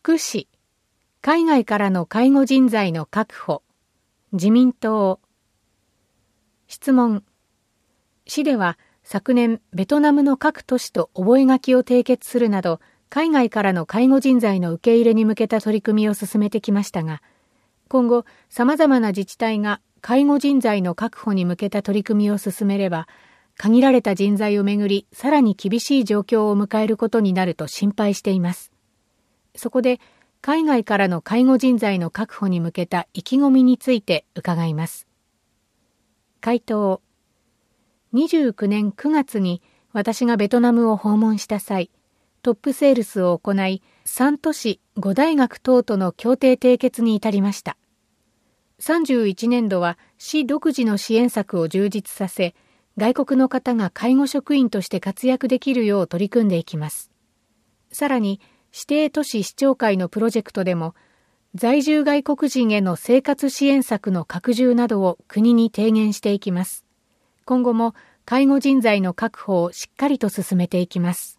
福祉、海外からの介護人材の確保、自民党。質問。市では昨年ベトナムの各都市と覚書を締結するなど、海外からの介護人材の受け入れに向けた取り組みを進めてきましたが、今後様々な自治体が介護人材の確保に向けた取り組みを進めれば、限られた人材をめぐりさらに厳しい状況を迎えることになると心配しています。そこで海外からの介護人材の確保に向けた意気込みについて伺います。回答。29年9月に私がベトナムを訪問した際、トップセールスを行い、3都市5大学等との協定締結に至りました。31年度は市独自の支援策を充実させ、外国の方が介護職員として活躍できるよう取り組んでいきます。さらに、指定都市市長会のプロジェクトでも、在住外国人への生活支援策の拡充などを国に提言していきます。今後も介護人材の確保をしっかりと進めていきます。